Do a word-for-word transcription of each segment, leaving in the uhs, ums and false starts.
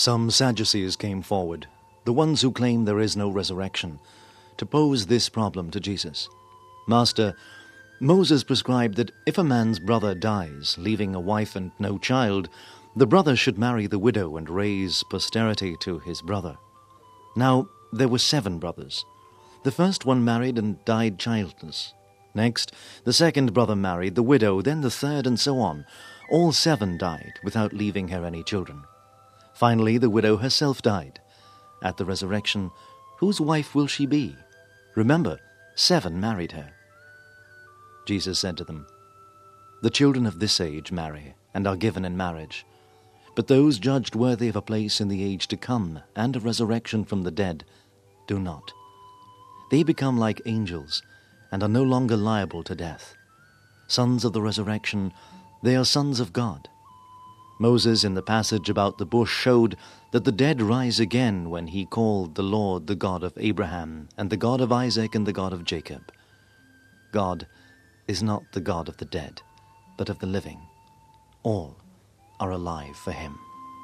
Some Sadducees came forward, the ones who claim there is no resurrection, to pose this problem to Jesus. Master, Moses prescribed that if a man's brother dies, leaving a wife and no child, the brother should marry the widow and raise posterity to his brother. Now, there were seven brothers. The first one married and died childless. Next, the second brother married the widow, then the third, and so on. All seven died without leaving her any children. Finally, the widow herself died. At the resurrection, whose wife will she be? Remember, seven married her. Jesus said to them, The children of this age marry and are given in marriage. But those judged worthy of a place in the age to come and a resurrection from the dead do not. They become like angels and are no longer liable to death. Sons of the resurrection, they are sons of God. Moses, in the passage about the bush, showed that the dead rise again when he called the Lord the God of Abraham and the God of Isaac and the God of Jacob. God is not the God of the dead, but of the living. All are alive for him.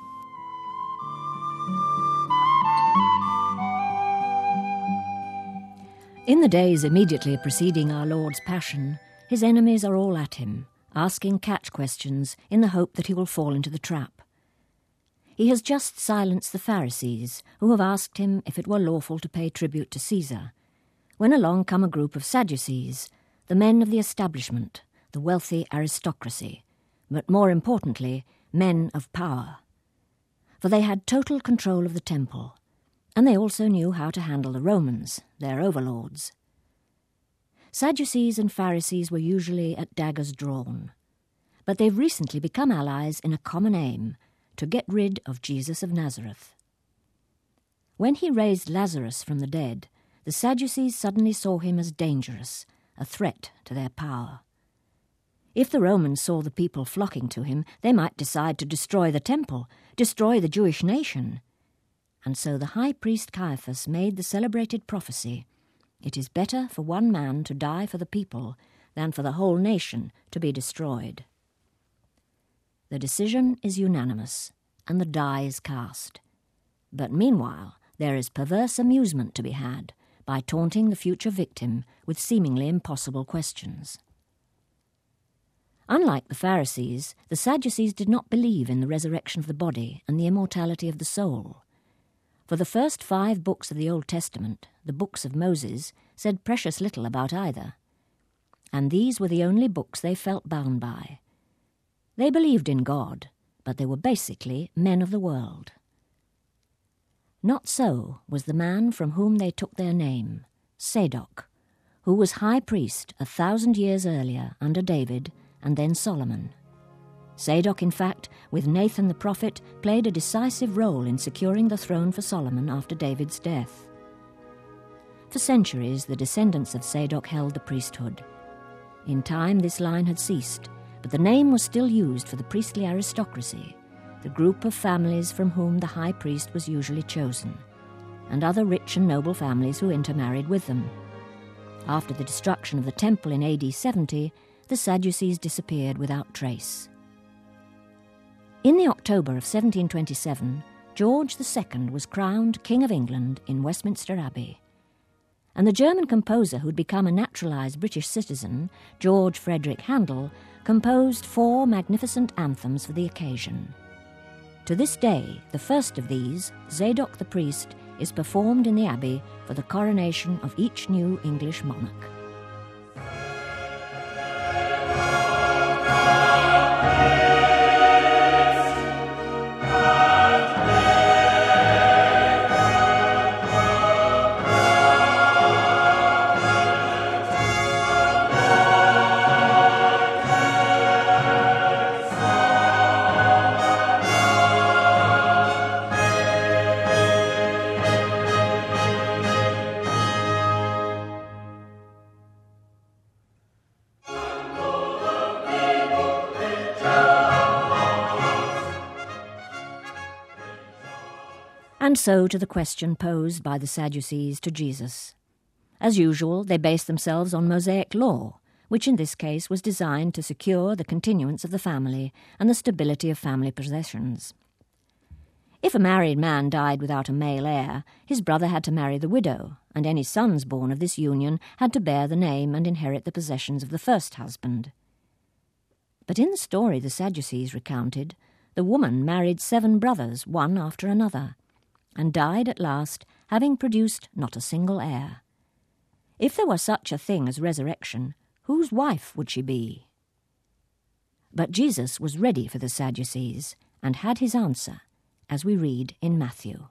In the days immediately preceding our Lord's Passion, his enemies are all at him, asking catch questions in the hope that he will fall into the trap. He has just silenced the Pharisees, who have asked him if it were lawful to pay tribute to Caesar, when along come a group of Sadducees, the men of the establishment, the wealthy aristocracy, but more importantly, men of power. For they had total control of the temple, and they also knew how to handle the Romans, their overlords. Sadducees and Pharisees were usually at daggers drawn, but they've recently become allies in a common aim, to get rid of Jesus of Nazareth. When he raised Lazarus from the dead, the Sadducees suddenly saw him as dangerous, a threat to their power. If the Romans saw the people flocking to him, they might decide to destroy the temple, destroy the Jewish nation. And so the high priest Caiaphas made the celebrated prophecy, "It is better for one man to die for the people than for the whole nation to be destroyed." The decision is unanimous, and the die is cast. But meanwhile, there is perverse amusement to be had by taunting the future victim with seemingly impossible questions. Unlike the Pharisees, the Sadducees did not believe in the resurrection of the body and the immortality of the soul. For the first five books of the Old Testament, the books of Moses, said precious little about either. And these were the only books they felt bound by. They believed in God, but they were basically men of the world. Not so was the man from whom they took their name, Zadok, who was high priest a thousand years earlier under David and then Solomon. Zadok, in fact, with Nathan the prophet, played a decisive role in securing the throne for Solomon after David's death. For centuries, the descendants of Zadok held the priesthood. In time, this line had ceased, but the name was still used for the priestly aristocracy, the group of families from whom the high priest was usually chosen, and other rich and noble families who intermarried with them. After the destruction of the temple in A D seventy, the Sadducees disappeared without trace. In the October of seventeen twenty-seven, George the Second was crowned King of England in Westminster Abbey, and the German composer who'd become a naturalised British citizen, George Frederick Handel, composed four magnificent anthems for the occasion. To this day, the first of these, Zadok the Priest, is performed in the Abbey for the coronation of each new English monarch. And so to the question posed by the Sadducees to Jesus. As usual, they based themselves on Mosaic law, which in this case was designed to secure the continuance of the family and the stability of family possessions. If a married man died without a male heir, his brother had to marry the widow, and any sons born of this union had to bear the name and inherit the possessions of the first husband. But in the story the Sadducees recounted, the woman married seven brothers, one after another, and died at last, having produced not a single heir. If there were such a thing as resurrection, whose wife would she be? But Jesus was ready for the Sadducees, and had his answer, as we read in Matthew.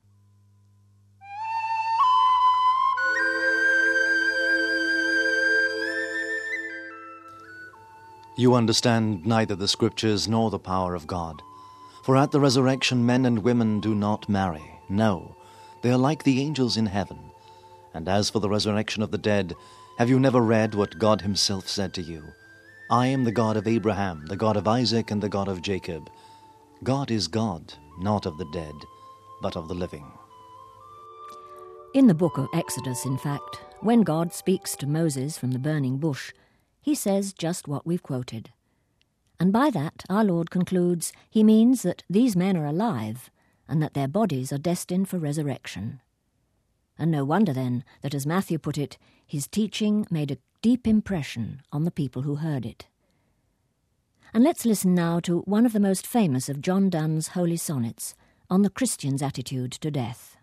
You understand neither the Scriptures nor the power of God. For at the resurrection men and women do not marry. No, they are like the angels in heaven. And as for the resurrection of the dead, have you never read what God himself said to you? I am the God of Abraham, the God of Isaac, and the God of Jacob. God is God, not of the dead, but of the living. In the book of Exodus, in fact, when God speaks to Moses from the burning bush, he says just what we've quoted. And by that, our Lord concludes, he means that these men are alive, and that their bodies are destined for resurrection. And no wonder, then, that, as Matthew put it, his teaching made a deep impression on the people who heard it. And let's listen now to one of the most famous of John Donne's holy sonnets on the Christian's attitude to death.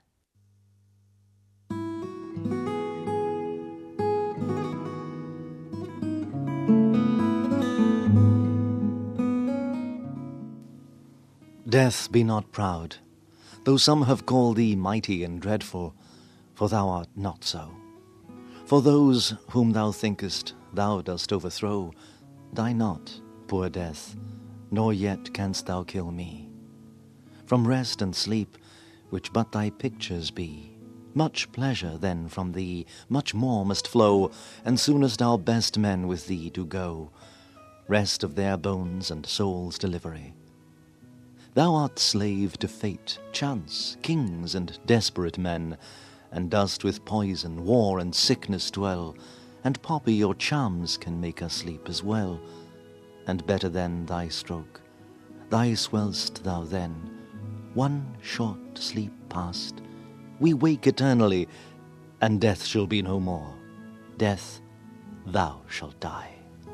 Death, be not proud, though some have called thee mighty and dreadful, for thou art not so. For those whom thou thinkest thou dost overthrow, die not, poor death, nor yet canst thou kill me. From rest and sleep, which but thy pictures be, much pleasure then from thee, much more must flow, and soonest our best men with thee do go, rest of their bones and souls' delivery. Thou art slave to fate, chance, kings, and desperate men, and dost with poison, war, and sickness dwell, and poppy your charms can make us sleep as well. And better than thy stroke, thy swell'st thou then, one short sleep past, we wake eternally, and death shall be no more. Death, thou shalt die.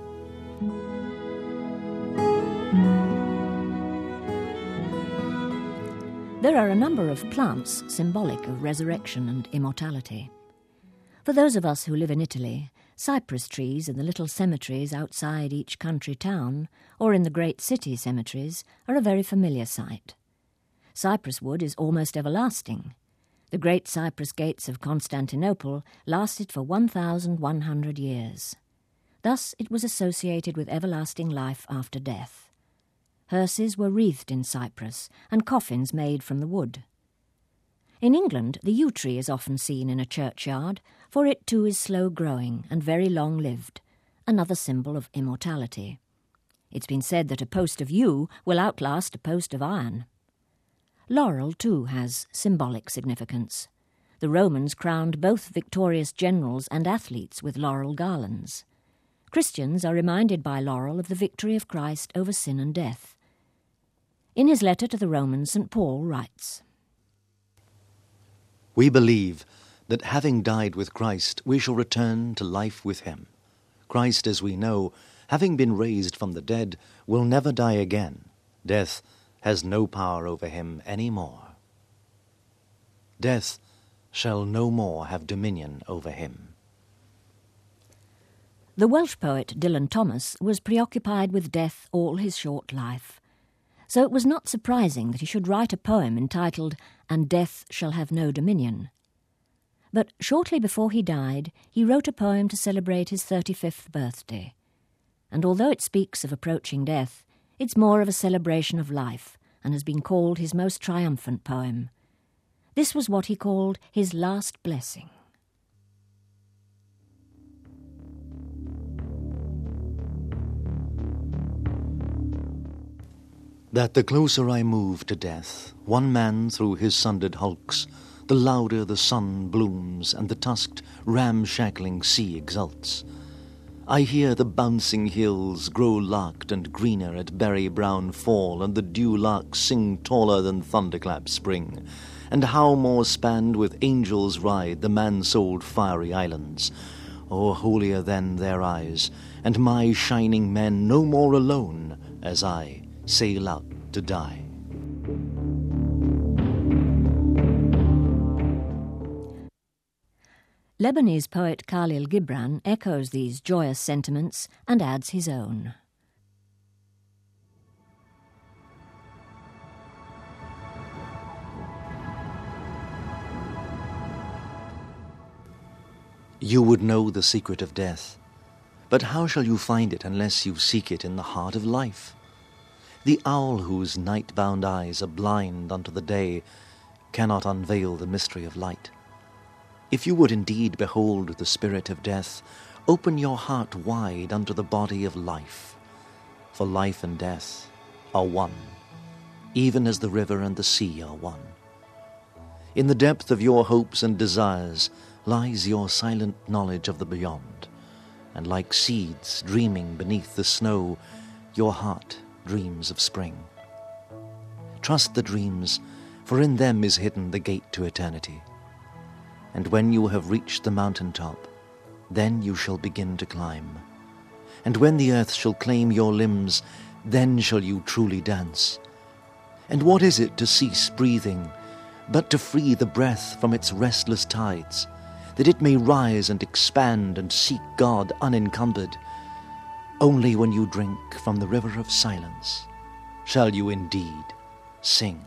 There are a number of plants symbolic of resurrection and immortality. For those of us who live in Italy, cypress trees in the little cemeteries outside each country town, or in the great city cemeteries, are a very familiar sight. Cypress wood is almost everlasting. The great cypress gates of Constantinople lasted for one thousand one hundred years. Thus it was associated with everlasting life after death. Hearses were wreathed in cypress, and coffins made from the wood. In England, the yew tree is often seen in a churchyard, for it too is slow-growing and very long-lived, another symbol of immortality. It's been said that a post of yew will outlast a post of iron. Laurel, too, has symbolic significance. The Romans crowned both victorious generals and athletes with laurel garlands. Christians are reminded by laurel of the victory of Christ over sin and death. In his letter to the Romans, Saint Paul writes, We believe that having died with Christ, we shall return to life with him. Christ, as we know, having been raised from the dead, will never die again. Death has no power over him any more. Death shall no more have dominion over him. The Welsh poet Dylan Thomas was preoccupied with death all his short life. So it was not surprising that he should write a poem entitled And Death Shall Have No Dominion. But shortly before he died, he wrote a poem to celebrate his thirty-fifth birthday. And although it speaks of approaching death, it's more of a celebration of life and has been called his most triumphant poem. This was what he called his last blessing. That the closer I move to death, one man through his sundered hulks, the louder the sun blooms and the tusked, ramshackling sea exults. I hear the bouncing hills grow larked and greener at berry-brown fall, and the dew-larks sing taller than thunderclap spring. And how more spanned with angels ride the man-souled fiery islands. Oh, holier than their eyes, and my shining men no more alone, as I sail out to die. Lebanese poet Khalil Gibran echoes these joyous sentiments and adds his own. You would know the secret of death, but how shall you find it unless you seek it in the heart of life? The owl whose night-bound eyes are blind unto the day cannot unveil the mystery of light. If you would indeed behold the spirit of death, open your heart wide unto the body of life. For life and death are one, even as the river and the sea are one. In the depth of your hopes and desires lies your silent knowledge of the beyond, and like seeds dreaming beneath the snow, your heart dreams of spring. Trust the dreams, for in them is hidden the gate to eternity. And when you have reached the mountain top, then you shall begin to climb. And when the earth shall claim your limbs, then shall you truly dance. And what is it to cease breathing, but to free the breath from its restless tides, that it may rise and expand and seek God unencumbered? Only when you drink from the river of silence shall you indeed sing.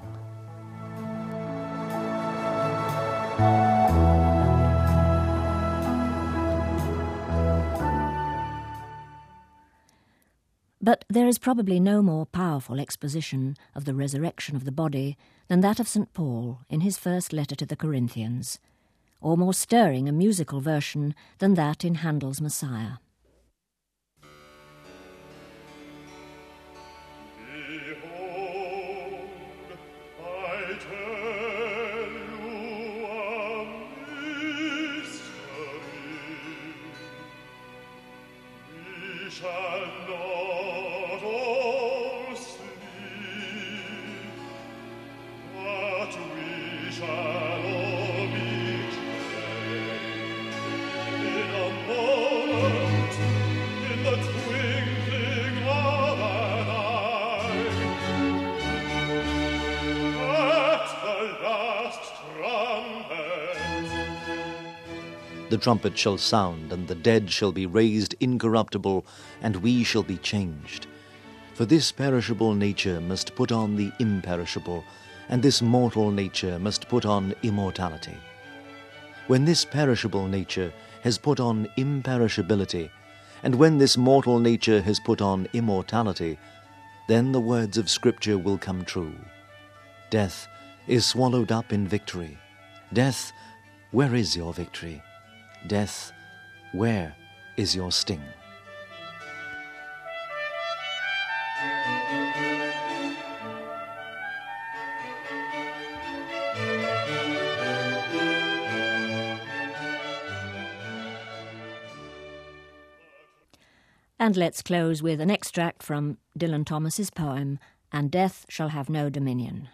But there is probably no more powerful exposition of the resurrection of the body than that of Saint Paul in his first letter to the Corinthians, or more stirring a musical version than that in Handel's Messiah. The trumpet shall sound, and the dead shall be raised incorruptible, and we shall be changed. For this perishable nature must put on the imperishable, and this mortal nature must put on immortality. When this perishable nature has put on imperishability, and when this mortal nature has put on immortality, then the words of Scripture will come true. Death is swallowed up in victory. Death, where is your victory? Death, where is your sting? And let's close with an extract from Dylan Thomas's poem, "And Death Shall Have No Dominion."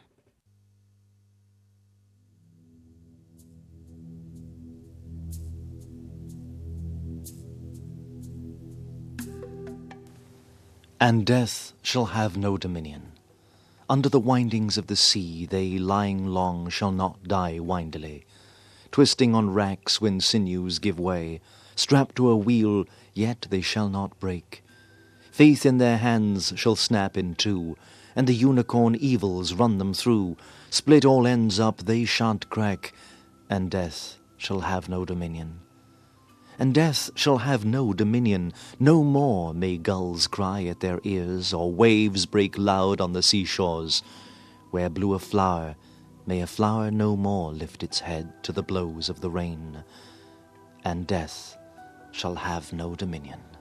And death shall have no dominion. Under the windings of the sea they lying long shall not die windily, twisting on racks when sinews give way, strapped to a wheel, yet they shall not break. Faith in their hands shall snap in two, and the unicorn evils run them through. Split all ends up, they shan't crack, and death shall have no dominion. And death shall have no dominion. No more may gulls cry at their ears, or waves break loud on the seashores. Where blew a flower, may a flower no more lift its head to the blows of the rain. And death shall have no dominion.